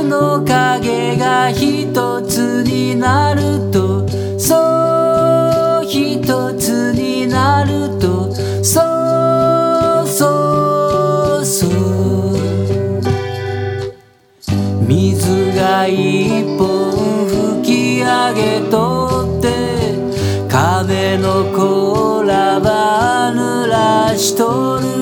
の影が一つになると、そう一つになると、そうそうそう、水が一本吹き上げとって、亀の甲羅は濡らしとる。